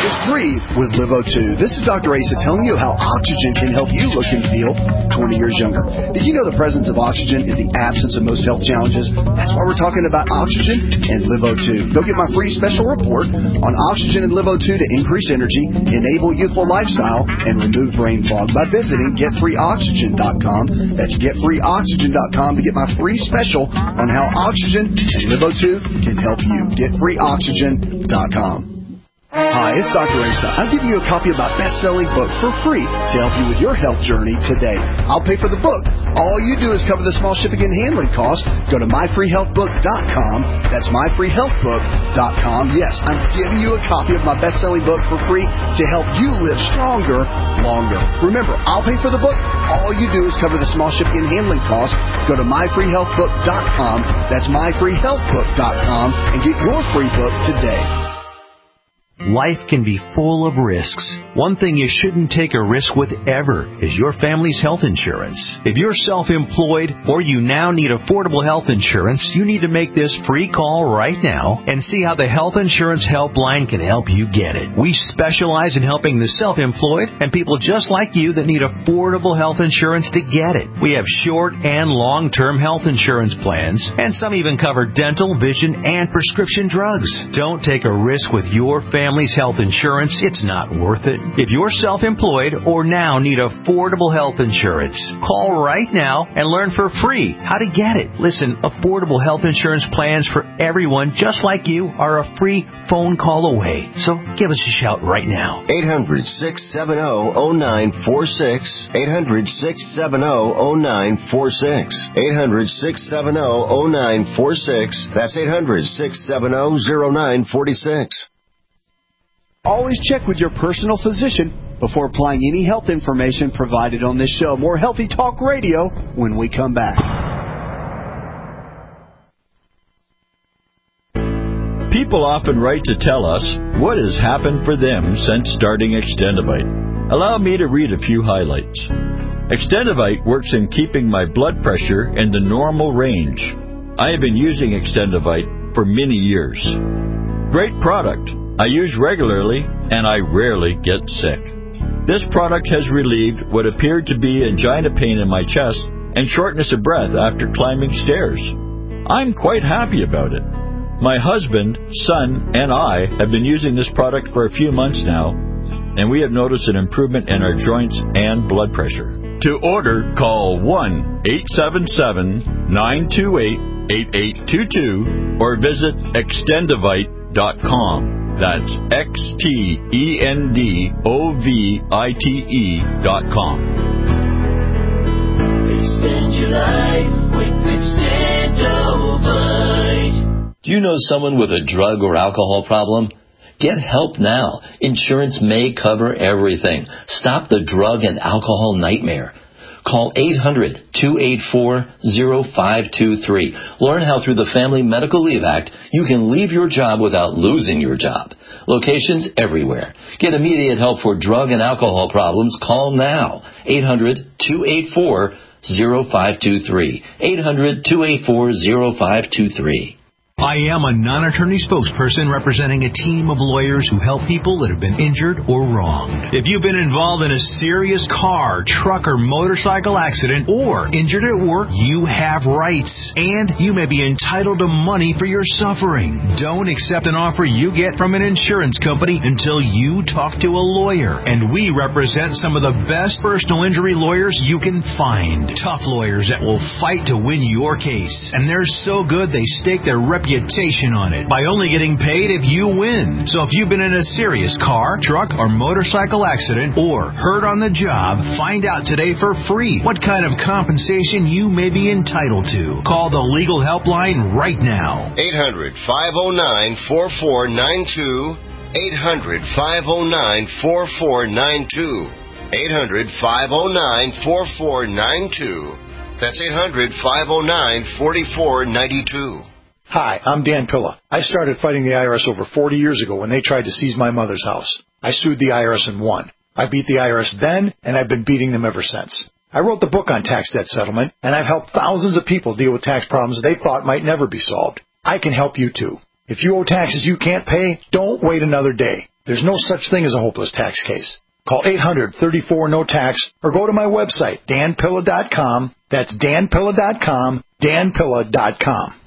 is free with LiveO2. This is Dr. Asa telling you how oxygen can help you look and feel 20 years younger. Did you know the presence of oxygen is the absence of most health challenges? That's why we're talking about oxygen and LiveO2. Go get my free special report on oxygen and LiveO2 to increase energy, enable youthful lifestyle, and remove brain fog by visiting GetFreeOxygen.com. That's GetFreeOxygen.com to get my free special on how oxygen and LiveO2 can help you. GetFreeOxygen.com. Hi, it's Dr. Asa. I'm giving you a copy of my best-selling book for free to help you with your health journey today. I'll pay for the book. All you do is cover the small shipping and handling costs. Go to myfreehealthbook.com. That's myfreehealthbook.com. Yes, I'm giving you a copy of my best-selling book for free to help you live stronger, longer. Remember, I'll pay for the book. All you do is cover the small shipping and handling costs. Go to myfreehealthbook.com. That's myfreehealthbook.com and get your free book today. Life can be full of risks. One thing you shouldn't take a risk with ever is your family's health insurance. If you're self-employed or you now need affordable health insurance, you need to make this free call right now and see how the Health Insurance Helpline can help you get it. We specialize in helping the self-employed and people just like you that need affordable health insurance to get it. We have short and long-term health insurance plans, and some even cover dental, vision, and prescription drugs. Don't take a risk with your family's health insurance. It's not worth it. If you're self-employed or now need affordable health insurance, call right now and learn for free how to get it. Listen, affordable health insurance plans for everyone just like you are a free phone call away. So give us a shout right now. 800-670-0946. 800-670-0946. 800-670-0946. That's 800-670-0946. Always check with your personal physician before applying any health information provided on this show. More Healthy Talk Radio when we come back. People often write to tell us what has happened for them since starting Extendivite. Allow me to read a few highlights. Extendivite works in keeping my blood pressure in the normal range. I have been using Extendivite for many years. Great product. I use regularly, and I rarely get sick. This product has relieved what appeared to be angina pain in my chest and shortness of breath after climbing stairs. I'm quite happy about it. My husband, son, and I have been using this product for a few months now, and we have noticed an improvement in our joints and blood pressure. To order, call 1-877-928-8822 or visit Extendivite.com. That's Extendovite.com. Extend your life with Extendovite. Do you know someone with a drug or alcohol problem? Get help now. Insurance may cover everything. Stop the drug and alcohol nightmare. Call 800-284-0523. Learn how through the Family Medical Leave Act, you can leave your job without losing your job. Locations everywhere. Get immediate help for drug and alcohol problems. Call now. 800-284-0523. 800-284-0523. I am a non-attorney spokesperson representing a team of lawyers who help people that have been injured or wronged. If you've been involved in a serious car, truck, or motorcycle accident or injured at work, you have rights, and you may be entitled to money for your suffering. Don't accept an offer you get from an insurance company until you talk to a lawyer, and we represent some of the best personal injury lawyers you can find. Tough lawyers that will fight to win your case, and they're so good they stake their reputation on it by only getting paid if you win. So if you've been in a serious car, truck, or motorcycle accident or hurt on the job, find out today for free what kind of compensation you may be entitled to. Call the legal helpline right now. 800-509-4492. 800-509-4492. 800-509-4492. That's 800-509-4492. Hi, I'm Dan Pilla. I started fighting the IRS over 40 years ago when they tried to seize my mother's house. I sued the IRS and won. I beat the IRS then, and I've been beating them ever since. I wrote the book on tax debt settlement, and I've helped thousands of people deal with tax problems they thought might never be solved. I can help you too. If you owe taxes you can't pay, don't wait another day. There's no such thing as a hopeless tax case. Call 800-34-NO-TAX or go to my website, danpilla.com. That's danpilla.com, danpilla.com.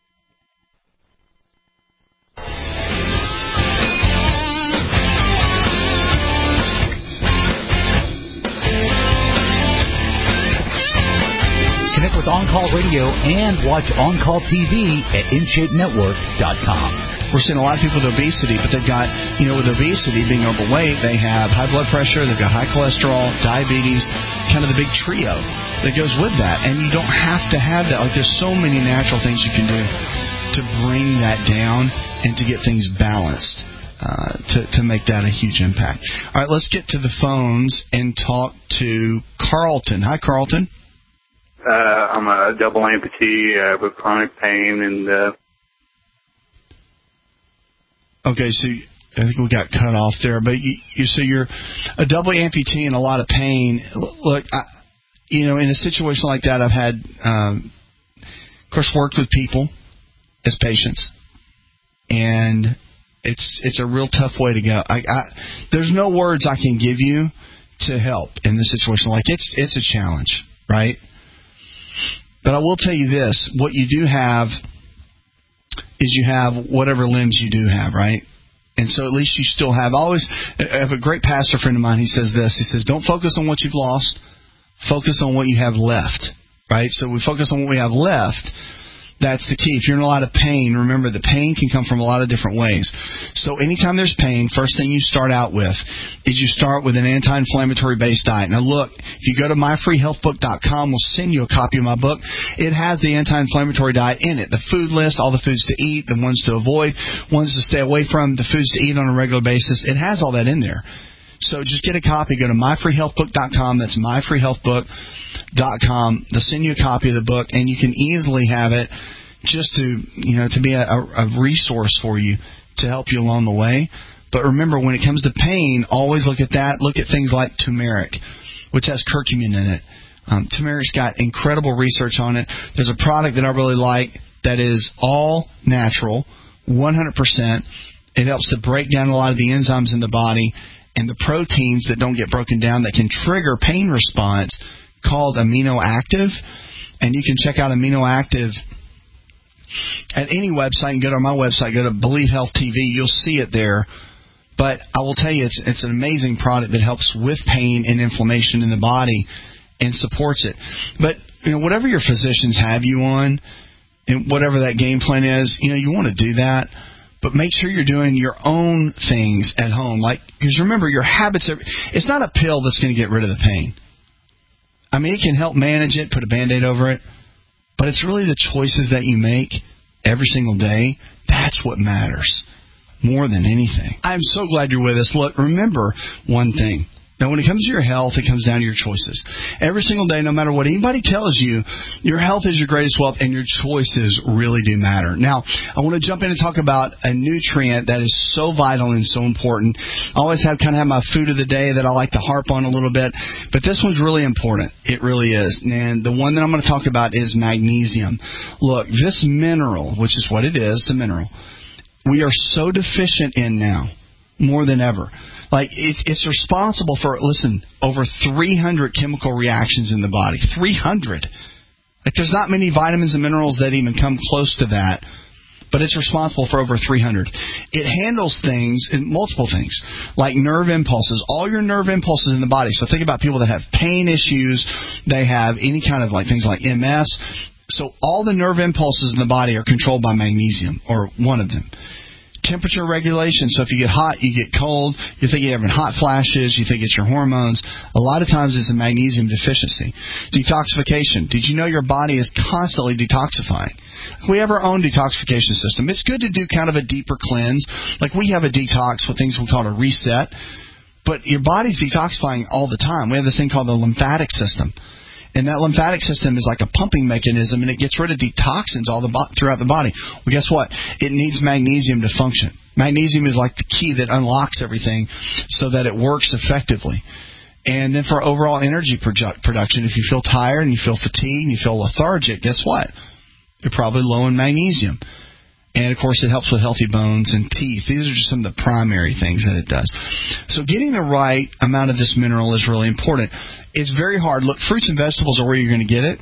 Connect with On-Call Radio and watch On-Call TV at InShapeNetwork.com. We're seeing a lot of people with obesity, but they've got, with obesity, being overweight, they have high blood pressure, they've got high cholesterol, diabetes, kind of the big trio that goes with that. And you don't have to have that. Like, there's so many natural things you can do to bring that down and to get things balanced. To make that a huge impact. All right, let's get to the phones and talk to Carlton. Hi, Carlton. I'm a double amputee with chronic pain, and okay, so I think we got cut off there. But so you're a double amputee and a lot of pain. Look, in a situation like that, I've had, of course, worked with people as patients, and it's a real tough way to go. There's no words I can give you to help in this situation. Like, it's a challenge, right? But I will tell you this: what you do have is you have whatever limbs you do have, right? And so at least you still have. I have a great pastor friend of mine. He says this. He says, don't focus on what you've lost. Focus on what you have left, right? So we focus on what we have left. That's the key. If you're in a lot of pain, remember the pain can come from a lot of different ways. So anytime there's pain, first thing you start out with is you start with an anti-inflammatory based diet. Now look, if you go to myfreehealthbook.com, we'll send you a copy of my book. It has the anti-inflammatory diet in it. The food list, all the foods to eat, the ones to avoid, ones to stay away from, the foods to eat on a regular basis. It has all that in there. So just get a copy. Go to myfreehealthbook.com. That's myfreehealthbook.com. They'll send you a copy of the book, and you can easily have it just to be a resource for you to help you along the way. But remember, when it comes to pain, always look at that. Look at things like turmeric, which has curcumin in it. Turmeric's got incredible research on it. There's a product that I really like that is all natural, 100%. It helps to break down a lot of the enzymes in the body and the proteins that don't get broken down that can trigger pain response, called Amino Active. And you can check out Amino Active at any website. And go to my website, go to Believe Health TV. You'll see it there. But I will tell you, it's an amazing product that helps with pain and inflammation in the body and supports it. But whatever your physicians have you on, and whatever that game plan is, you want to do that. But make sure you're doing your own things at home. Because remember, your habits it's not a pill that's going to get rid of the pain. I mean, it can help manage it, put a Band-Aid over it. But it's really the choices that you make every single day. That's what matters more than anything. I'm so glad you're with us. Look, remember one thing. Now, when it comes to your health, it comes down to your choices. Every single day, no matter what anybody tells you, your health is your greatest wealth, and your choices really do matter. Now, I want to jump in and talk about a nutrient that is so vital and so important. I always have my food of the day that I like to harp on a little bit, but this one's really important. It really is. And the one that I'm going to talk about is magnesium. Look, this mineral, which is what it is, the mineral, we are so deficient in now, more than ever. It's responsible for, over 300 chemical reactions in the body. 300. There's not many vitamins and minerals that even come close to that, but it's responsible for over 300. It handles things, multiple things, like nerve impulses, all your nerve impulses in the body. So think about people that have pain issues, they have any kind of things like MS. So all the nerve impulses in the body are controlled by magnesium, or one of them. Temperature regulation. So if you get hot, you get cold. You think you're having hot flashes. You think it's your hormones. A lot of times it's a magnesium deficiency. Detoxification. Did you know your body is constantly detoxifying? We have our own detoxification system. It's good to do kind of a deeper cleanse. We have a detox with things we call a reset. But your body's detoxifying all the time. We have this thing called the lymphatic system. And that lymphatic system is like a pumping mechanism, and it gets rid of toxins throughout the body. Well, guess what? It needs magnesium to function. Magnesium is like the key that unlocks everything so that it works effectively. And then for overall energy production, if you feel tired and you feel fatigued and you feel lethargic, guess what? You're probably low in magnesium. And, of course, it helps with healthy bones and teeth. These are just some of the primary things that it does. So getting the right amount of this mineral is really important. It's very hard. Look, fruits and vegetables are where you're going to get it.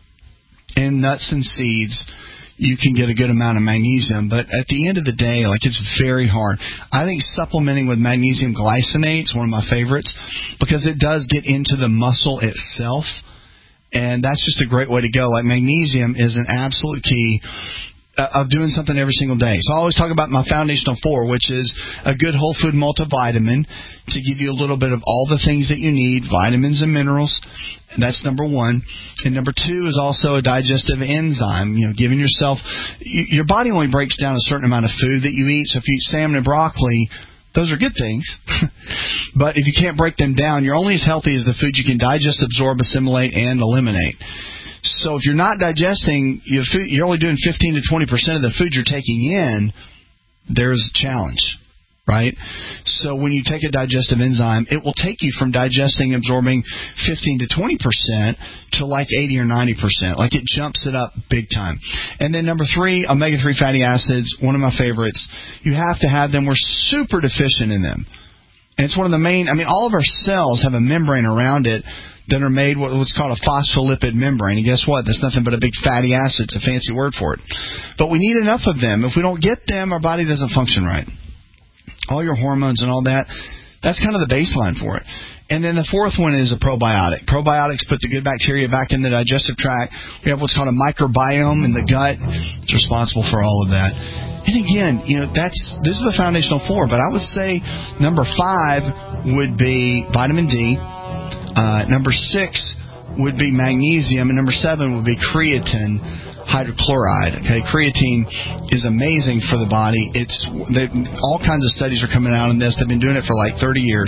And nuts and seeds, you can get a good amount of magnesium. But at the end of the day, it's very hard. I think supplementing with magnesium glycinate is one of my favorites because it does get into the muscle itself. And that's just a great way to go. Magnesium is an absolute key of doing something every single day. So I always talk about my Foundational 4, which is a good whole food multivitamin to give you a little bit of all the things that you need, vitamins and minerals. And that's number 1. And number 2 is also a digestive enzyme. Giving yourself, your body only breaks down a certain amount of food that you eat. So if you eat salmon and broccoli, those are good things. But if you can't break them down, you're only as healthy as the food you can digest, absorb, assimilate, and eliminate. So if you're not digesting your food, you're only doing 15 to 20% of the food you're taking in, there's a challenge, right? So when you take a digestive enzyme, it will take you from digesting, absorbing 15 to 20% to 80 or 90%. It jumps it up big time. And then number 3, omega-3 fatty acids, one of my favorites. You have to have them. We're super deficient in them. And it's one of the main, all of our cells have a membrane around it that are made what's called a phospholipid membrane. And guess what? That's nothing but a big fatty acid. It's a fancy word for it. But we need enough of them. If we don't get them, our body doesn't function right. All your hormones and all that, that's kind of the baseline for it. And then the 4th one is a probiotic. Probiotics put the good bacteria back in the digestive tract. We have what's called a microbiome in the gut. It's responsible for all of that. And again, this is the Foundational 4, but I would say number 5 would be vitamin D. Number 6 would be magnesium, and number 7 would be creatine hydrochloride. Okay, creatine is amazing for the body. All kinds of studies are coming out on this. They've been doing it for 30 years,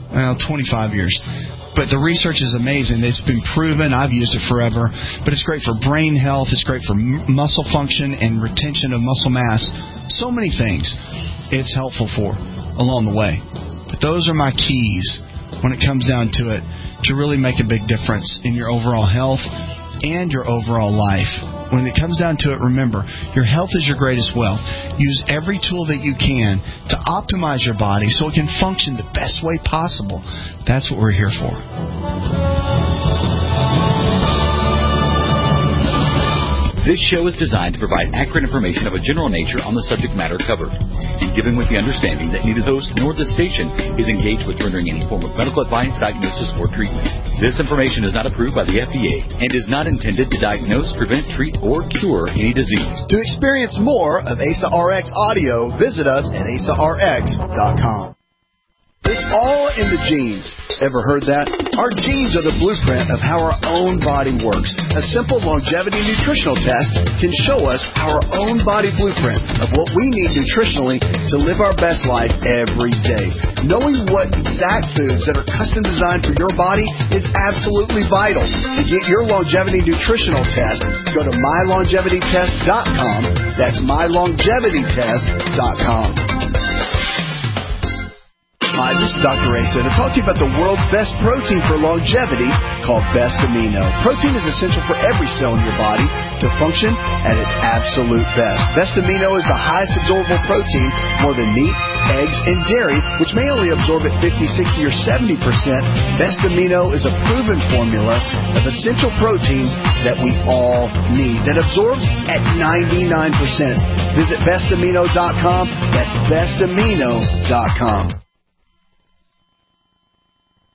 25 years. But the research is amazing. It's been proven. I've used it forever. But it's great for brain health. It's great for muscle function and retention of muscle mass. So many things it's helpful for along the way. But those are my keys when it comes down to it to really make a big difference in your overall health and your overall life. When it comes down to it, remember, your health is your greatest wealth. Use every tool that you can to optimize your body so it can function the best way possible. That's what we're here for. This show is designed to provide accurate information of a general nature on the subject matter covered, and given with the understanding that neither the host nor the station is engaged with rendering any form of medical advice, diagnosis, or treatment. This information is not approved by the FDA and is not intended to diagnose, prevent, treat, or cure any disease. To experience more of Asa RX audio, visit us at asarx.com. It's all in the genes. Ever heard that? Our genes are the blueprint of how our own body works. A simple longevity nutritional test can show us our own body blueprint of what we need nutritionally to live our best life every day. Knowing what exact foods that are custom designed for your body is absolutely vital. To get your longevity nutritional test, go to mylongevitytest.com. That's mylongevitytest.com. Hi, this is Dr. Asa to talk to you about the world's best protein for longevity called Best Amino. Protein is essential for every cell in your body to function at its absolute best. Best Amino is the highest absorbable protein, more than meat, eggs, and dairy, which may only absorb at 50, 60, or 70%. Best Amino is a proven formula of essential proteins that we all need that absorbs at 99%. Visit bestamino.com. That's bestamino.com.